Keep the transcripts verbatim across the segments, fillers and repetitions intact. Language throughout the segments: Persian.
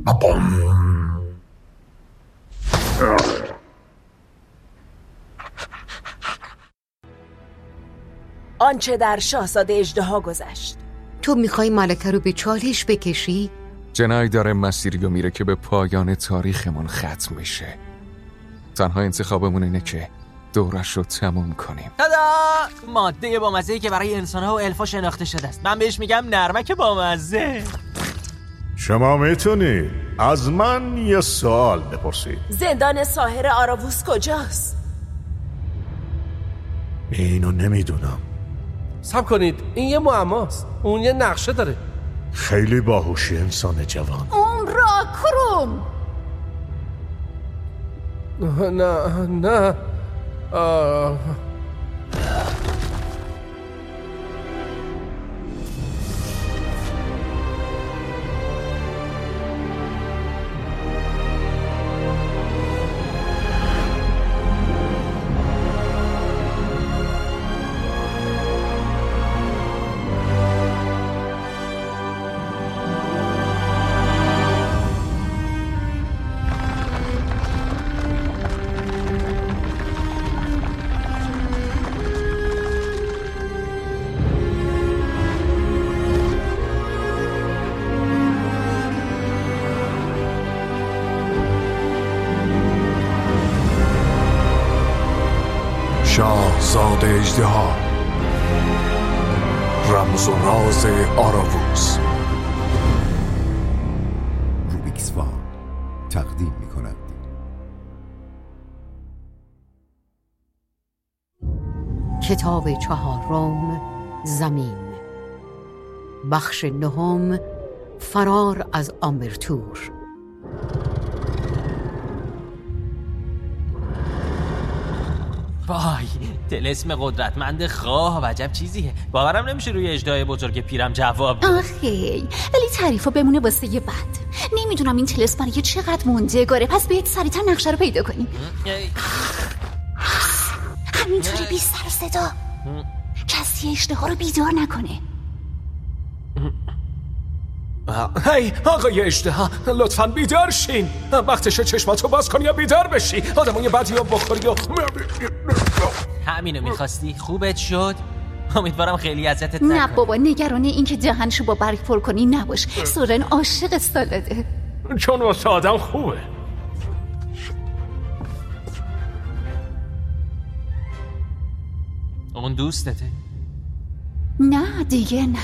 آنچه در شاهزاده اژدها گذشت. تو میخوای ملکه رو به چالش بکشی؟ جنای داره مسیری رو میره که به پایان تاریخمون ختم میشه. تنها انتخابمون اینه که دورش رو تموم کنیم. تادا! ماده با مزه‌ای که برای انسان‌ها و الفا شناخته شده است. من بهش میگم نرمک با مزه. شما میتونید از من یه سوال بپرسید. زندان ساحر آراووس کجاست؟ اینو نمیدونم. صبر کنید، این یه معماست. اون یه نقشه داره. خیلی باهوشی انسان جوان. اون را کروم. نه نه آه. شاهزاده اژدها، رمز و راز آراووس. روبیکس وان تقدیم می کند کتاب چهارم، زمین، بخش نهم، فرار از آمبرتور. وای، طلسم قدرتمند خواه و عجب چیزیه. باورم نمیشه روی اژدهای بزرگ پیرم جواب ده. آخی ولی تعریفا بمونه واسه یه بعد. نمیدونم این طلسم برای چقدر موندگاره، پس باید سریعتر نقشه رو پیدا کنیم. همینطوری بی سر و صدا کسی اژدها رو بیدار نکنه. هی آقای اژدها، لطفاً بیدار شین. وقتشه چشماتو باز کنی یا بیدار بشی. آدمای بدی رو بخوری و همینو میخواستی؟ خوبت شد؟ امیدوارم خیلی اذیتت نکنه. نه بابا، نگران این که دهنشو با برگ پر کنی نباش. سورن عاشق سالاده، چون واسه آدم خوبه. اون دوستته؟ نه دیگه نه.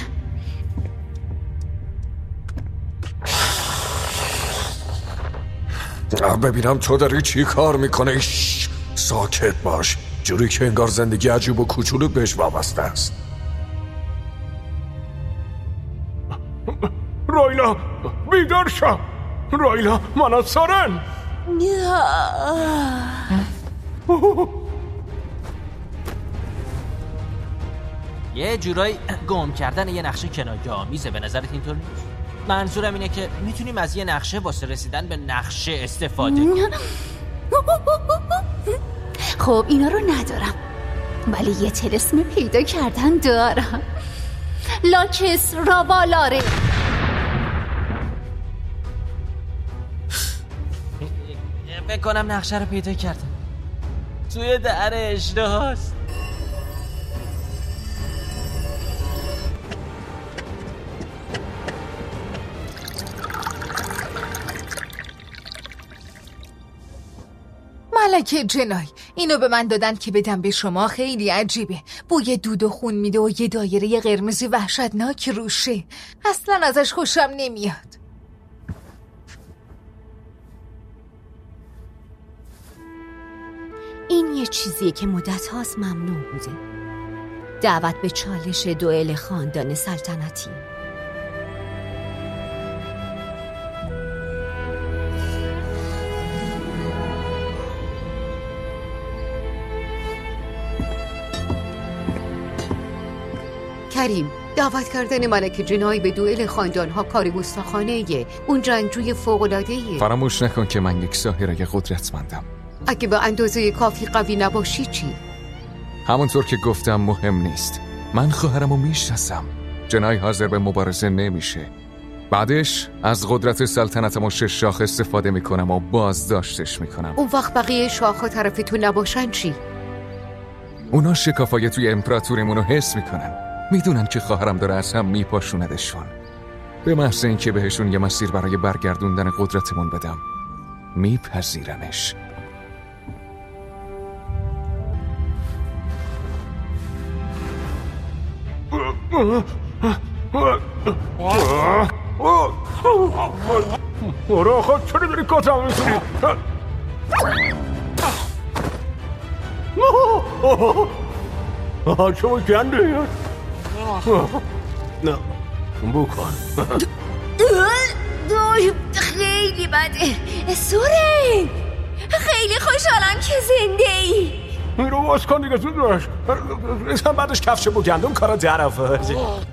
ببینم تو داری چی کار میکنه. ساکت باش، جوری که انگار زندگی عجیب و کوچولو بهش وابسته است. رایلا بیدار شو. رایلا، من سارن. یه جورایی گم کردن یه نقشه کنایه آمیزه. به نظرت اینطور نیست؟ منظورم اینه که میتونیم از یه نقشه واسه رسیدن به نقشه استفاده کنیم. خب اینا رو ندارم، ولی یه طلسم پیدا کردن دارم. لاکس راوالاره. فکر کنم نقشه رو پیدا کردم. توی در اژدهاست. ملکه جنای، اینو به من دادن که بدم به شما. خیلی عجیبه، بوی دود و خون میده و یه دایره قرمزی وحشتناک روشه. اصلا ازش خوشم نمیاد. این یه چیزیه که مدت هاست ممنوع بوده. دعوت به چالش دوئل خاندان سلطنتی. کریم، دعوت کردن ملکه جنای به دوئل خاندانها کار گستاخانه‌ایه. اون جنگجوی فوق‌العاده‌ایه. فراموش نکن که من یک ساحره قدرتمندم. اگه به اندازه کافی قوی نباشی چی؟ همونطور که گفتم مهم نیست. من خواهرمو میشناسم. جنای حاضر به مبارزه نمیشه. بعدش از قدرت سلطنتم و شش شاخ استفاده میکنم و بازداشتش میکنم. اون وقت بقیه شاخ طرف تو نباشن چی؟ اونا شکافای توی امپراتوریمون رو حس میکنن، میدونن که خواهرم داره از هم میپاشوندشون. به محض اینکه بهشون یه مسیر برای برگردوندن قدرتمون بدم میپذیرنش. آره خود چرا داری کتم میکنی؟ آه چون گنده نه بکن. خیلی بده سورین، خیلی خوشحالم که زنده ای. این رو باز کن دیگه زود باش. بعدش کفش بو گندم کارا در آورد.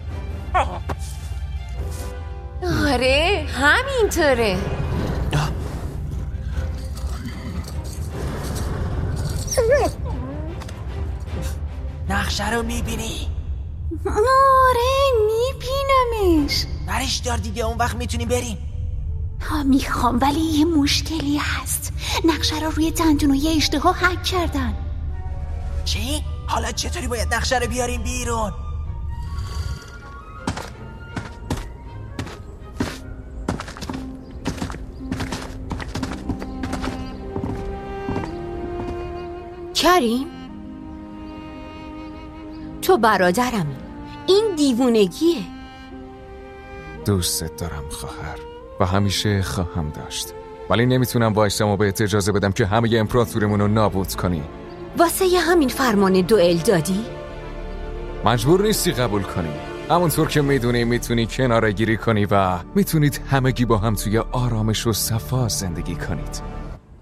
آره همینطوره. نقشه رو میبینی؟ آره میبینمش. برش دار دیگه، اون وقت میتونی بریم. ها میخوام ولی یه مشکلی هست. نقشه رو روی دندون و یه اشتها هک کردن. چی؟ حالا چطوری باید نقشه رو بیاریم بیرون؟ کریم تو برادرمی، این دیوونگیه. دوستت دارم خواهر و همیشه خواهم داشت، ولی نمیتونم وایسم و بهت اجازه بدم که همه امپراتوریمون رو نابود کنی. واسه ی همین فرمان دوئل دادی؟ مجبور نیستی قبول کنی. همونطور که میدونی میتونی کناره گیری کنی و میتونید همگی با هم توی آرامش و صفا زندگی کنید.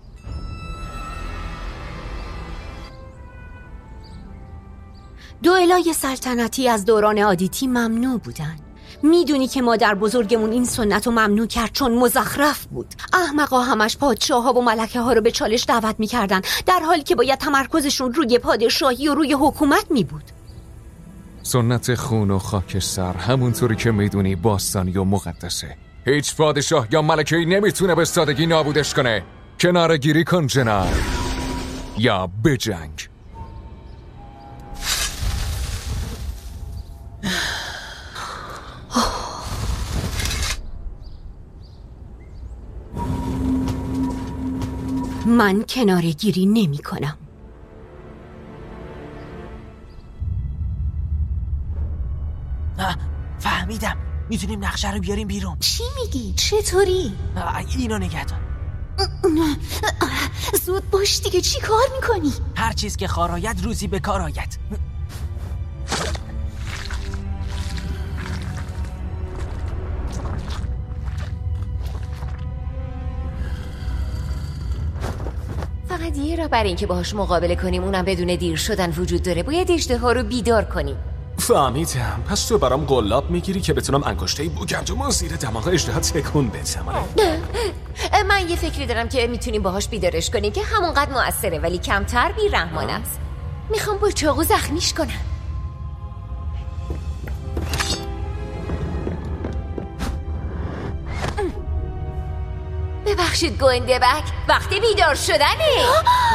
دوئلای سلطنتی از دوران آدیتی ممنوع بودن. میدونی که مادر بزرگمون این سنت رو ممنوع کرد چون مزخرف بود. احمقا همش پادشاه ها و ملکه ها رو به چالش دعوت میکردن، در حالی که باید تمرکزشون روی پادشاهی و روی حکومت میبود. سنت خون و خاکستر همونطوری که میدونی باستانی و مقدسه. هیچ پادشاه یا ملکه‌ای نمیتونه به سادگی نابودش کنه. کناره گیری کن جناب، یا بجنگ. من کناره گیری نمی کنم. فهمیدم، میتونیم نقشه رو بیاریم بیرون. چی میگی؟ چطوری؟ اینو نگه دار. زود باش دیگه، چی کار میکنی؟ هر چیز که خار آید روزی به کار آید. فقط یه راه برای اینکه باهاش مقابله کنیم، اونم بدون دیر شدن وجود داره. باید اژدها رو بیدار کنیم. فهمیدم. پس تو برام قلاب میگیری که بتونم انگشتای بوگندم و زیر دماغ اژدها تکون بدم. من یه فکری دارم که میتونیم باهاش بیدارش کنیم که همونقدر موثره ولی کمتر بی‌رحمانه است. میخوام با چاقو زخمیش کنم. ببخشید گونده بک، وقتی بیدار شدنه.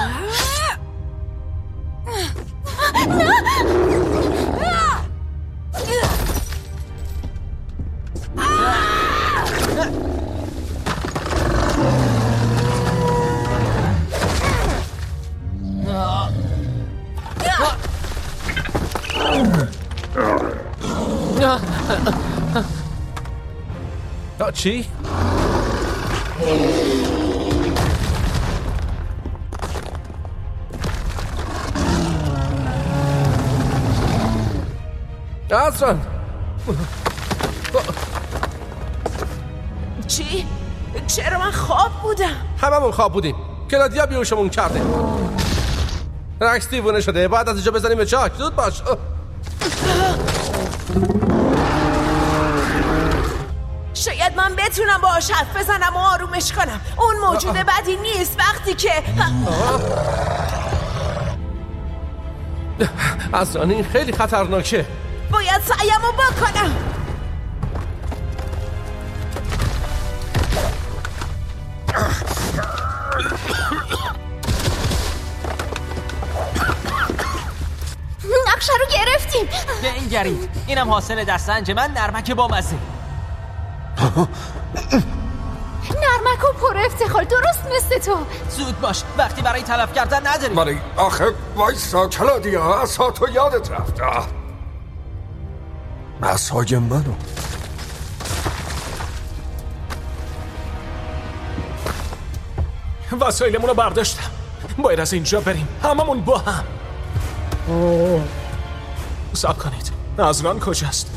چی؟ اصلا چی؟ چرا من خواب بودم؟ هممون خواب بودیم. کلادیا بیوشمون کرده. رکس دیوونه شده. باید از اینجا بزنیم به چاک. زود باش. شاید من بتونم باهاش حرف بزنم و آرومش کنم. اون موجود بدی نیست وقتی که اصلا این خیلی خطرناکه. باید سعیمو بکنم. نقشه رو گرفتیم. به این گرید. اینم حاصل دست انجمن نرمک با مزه. نرمک و پر افتخار، درست مثل تو. زود باش، وقتی برای تلف کردن نداری. ولی آخه وایسا کلادیا، عصا تو یادت رفت. عصای منو. وسایلمون رو برداشتم. باید از اینجا بریم، هممون با هم. صبر کنید، عزران کجاست؟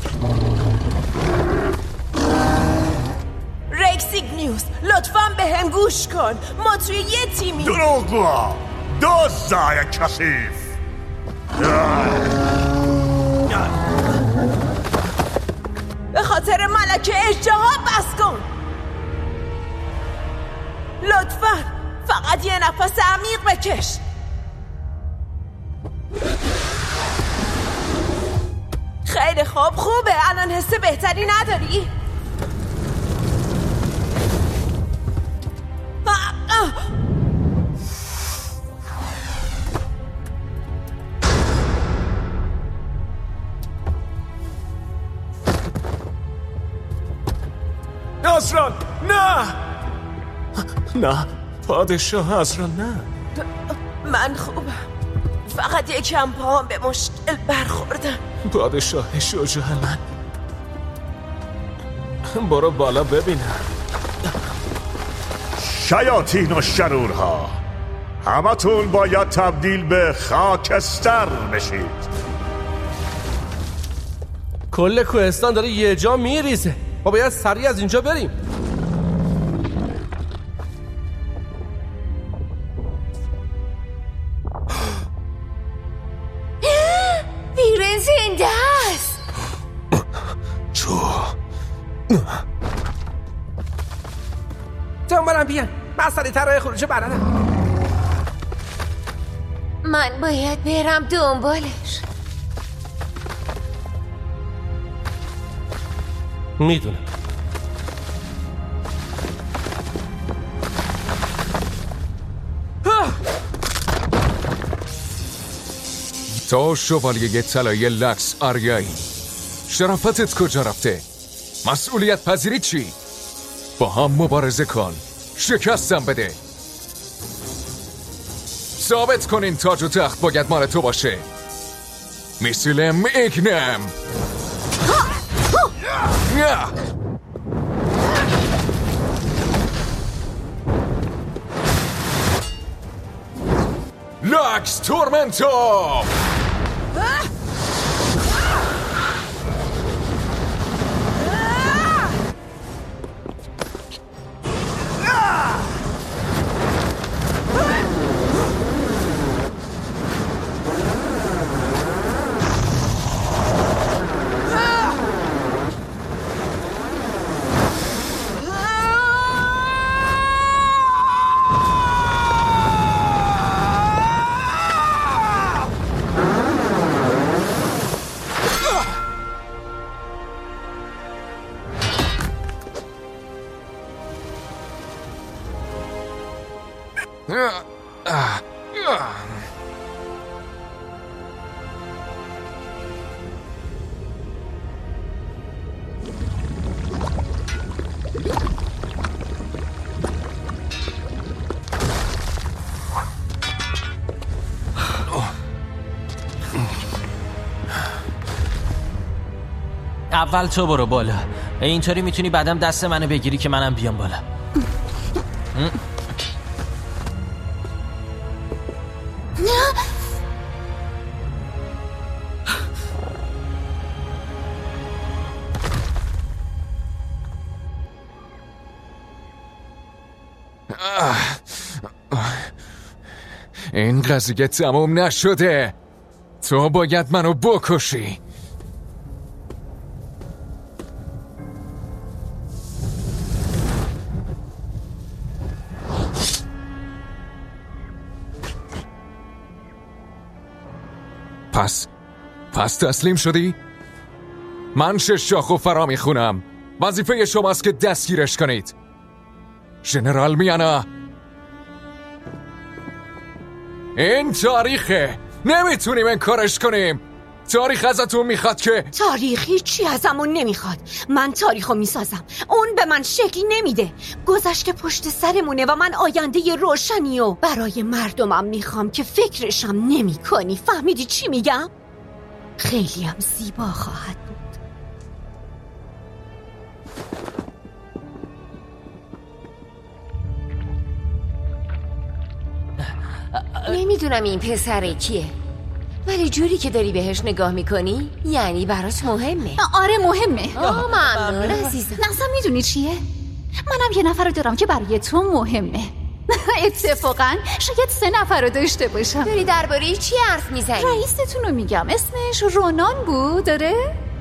رکسیگنیوس، لطفاً به هم گوش کن. ما توی یه تیمی. دروغگو، دزدای کثیف. به خاطر ملکه اشتها بس کن. لطفاً فقط یه نفس عمیق بکش. خیلی خوب، خوبه. الان حس بهتری نداری؟ عزران نه نه پادشاه عزران نه. من خوبم، فقط یکم پاهم به مشکل برخوردم. پادشاه شجاع من، برو بالا ببینم. شیاطین و شرورها، همتون باید تبدیل به خاکستر بشید. کل کوهستان داره یه جا میریزه. ما باید سریع از اینجا بریم. ویرن زنده است. جو دنبالم بیان، من سریع‌تر راه خروج بلدم. من باید برم دنبالش. میدونم. تو شوالیه طلایی لکس آریایی، شرافتت کجا رفته؟ مسئولیت پذیری چی؟ با هم مبارزه کن، شکستم بده. ثابت کن این تاج و تخت باید مال تو باشه. میسیلم ایگنم. لکس تورمنتو. اول تو برو بالا، اینطوری میتونی بعدم دست منو بگیری که منم بیام بالا. این قضیه تموم نشده. تو باید منو بکشی. پس پس تسلیم شدی؟ من شش شاخو فرا میخونم. وظیفه شماست که دستگیرش کنید. ژنرال میانا، این تاریخه، نمیتونیم انکارش کنیم. تاریخ ازتون میخواد که تاریخی چی ازمون نمیخواد. من تاریخو میسازم، اون به من شکل نمیده. گذشته پشت سرمونه و من آینده روشنی و برای مردمم میخوام که فکرشم نمی کنی. فهمیدی چی میگم؟ خیلی هم زیبا خواهد بود. نمیدونم این پسره کیه، ولی جوری که داری بهش نگاه میکنی یعنی برات مهمه. آره مهمه. آه ممنون عزیزم. نظرم میدونی چیه؟ منم یه نفر رو دارم که برای تو مهمه. اتفاقا شاید سه نفر رو داشته باشم. داری درباره چی حرف میزنی؟ رئیستون رو میگم، اسمش رونان بود. داره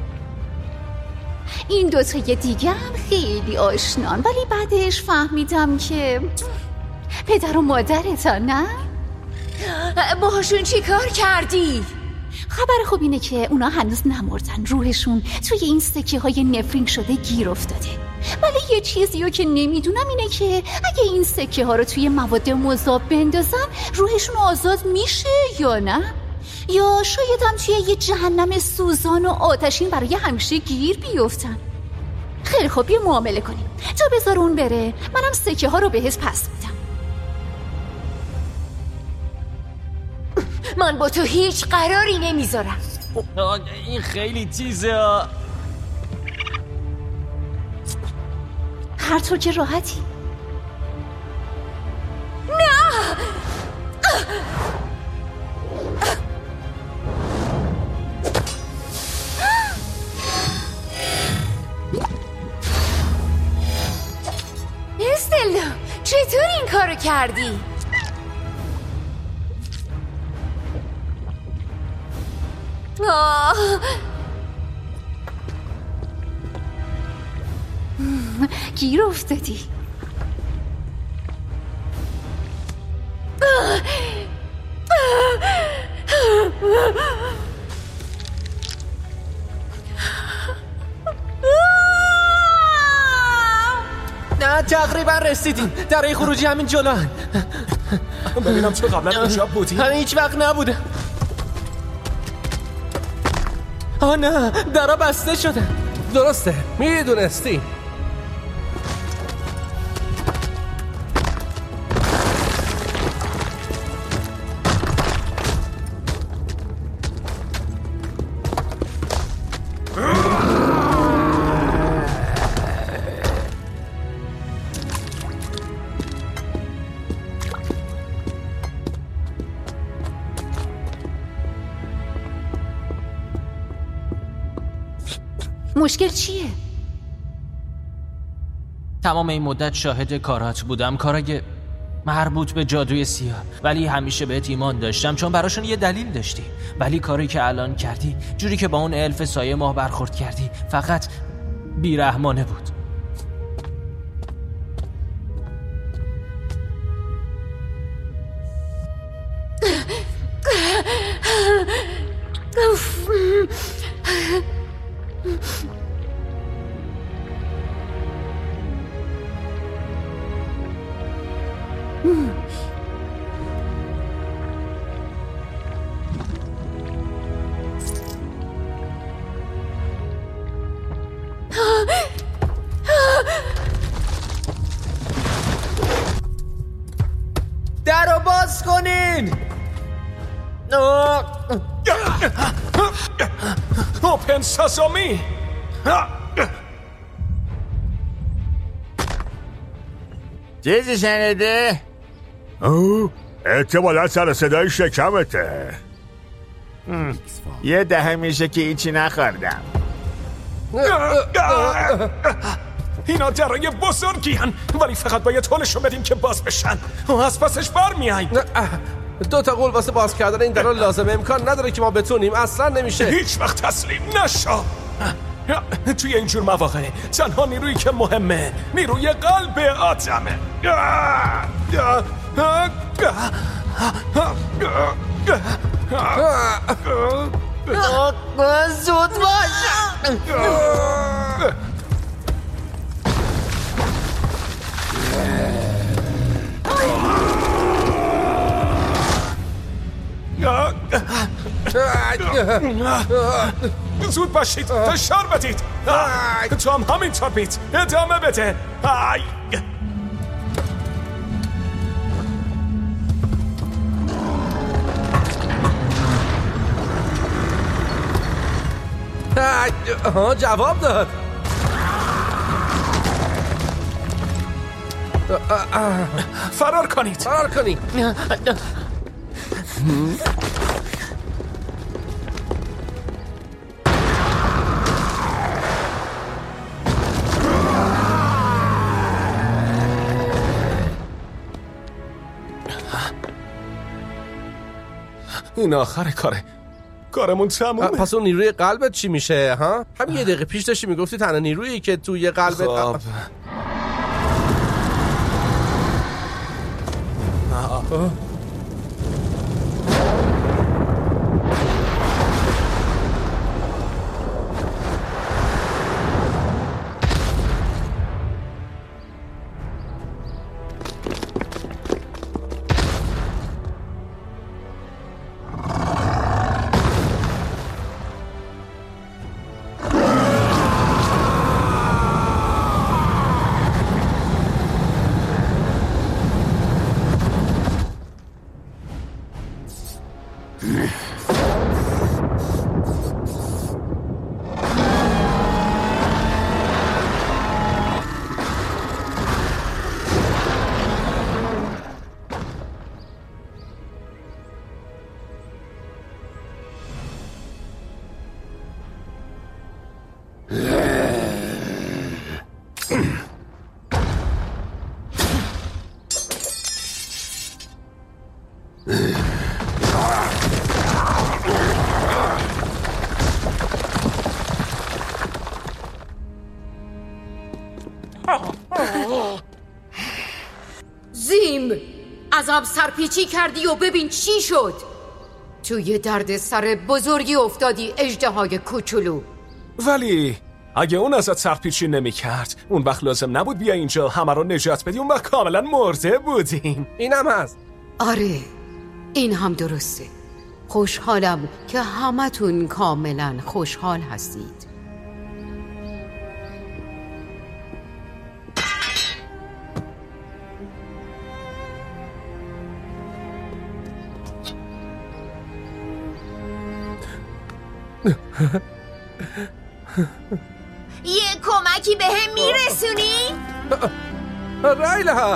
این دوتای دیگه هم خیلی آشنان، ولی بعدش فهمیدم که پدر و مادرتان. نه؟ باهاشون چی کار کردی؟ خبر خوب اینه که اونا هنوز نمردن. روحشون توی این سکه های نفرین شده گیر افتاده. ولی یه چیزی رو که نمیدونم اینه که اگه این سکه ها رو توی مواد مذاب بندازن روحشون آزاد میشه یا نه؟ یا شاید هم توی یه جهنم سوزان و آتشین برای همیشه گیر بیفتن. خیلی خوب یه معامله کنیم. تا بذار اون بره منم سکه ها رو بهش پس میدم. من با تو هیچ قراری نمیذارم. این خیلی تیزه. هر طور که راحتی. نه استلا چطور این کارو کردی؟ آه. گیر افتادی. نه تقریبا رسیدیم. در خروجی همین جلو. ببینم تو قبلا اینجا بودی؟ همین هیچ وقت نبوده. آه نه درا بسته شده. درسته میدونستی. مشکل چیه؟ تمام این مدت شاهد کارات بودم، کارای مربوط به جادوی سیاه، ولی همیشه بهت ایمان داشتم چون براشون یه دلیل داشتی. ولی کاری که الان کردی، جوری که با اون الف سایه ماه برخورد کردی، فقط بیرحمانه بود. در رو باز کنین. اوپن ساسامی. چیزی شنیده؟ اوه احتمالا سر صدای شکمته. یه دهه میشه که هیچی نخوردم. اینا درای بزرگی هن، ولی فقط باید حالشو بدیم که باز بشن و از پسش بر میاییم. دو تا قول واسه باز کردن این درا لازمه. امکان نداره که ما بتونیم. اصلا نمیشه. هیچ وقت تسلیم نشو. توی اینجور مواقع تنها نیرویی که مهمه نیروی قلب آدمه. زود باش. زود باشید، فشار بدید. تو هم همینطور بید، ادامه بده. آی. ها جواب داد. فرار کنید. فرار کنید. این آخر کاره. کارمون تمومه. پس اون نیروی قلبت چی میشه ها؟ همین یه دقیقه پیش داشتی میگفتی تنها نیرویی که توی قلبت. خب زیم عذاب سرپیچی کردی و ببین چی شد. توی درد سر بزرگی افتادی اژدهای کوچولو. ولی اگه اون ازت سرپیچی نمی کرد اون وقت لازم نبود بیا اینجا همه رو نجات بدی. اون وقت کاملا مرده بودیم. اینم هست. آره این هم درسته. خوشحالم که همتون کاملا خوشحال هستید. یه کمکی به هم میرسونی؟ رایلا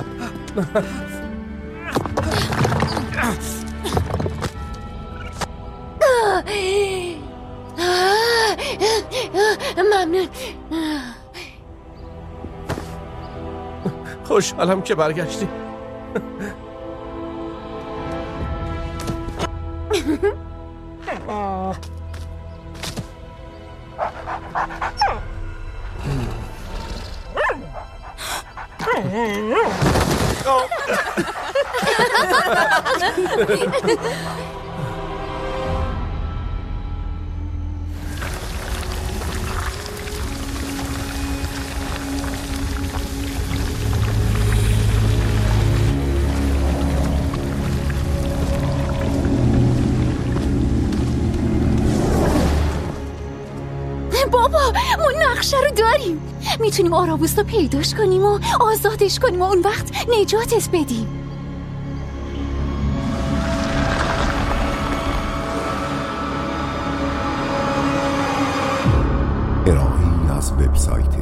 ممنون. خوشحالم که برگشتی. بابا ما نقشه رو داریم. میتونیم آرابوس رو پیداش کنیم و آزادش کنیم و اون وقت نجاتت بدیم. ارائه‌ای از وبسایت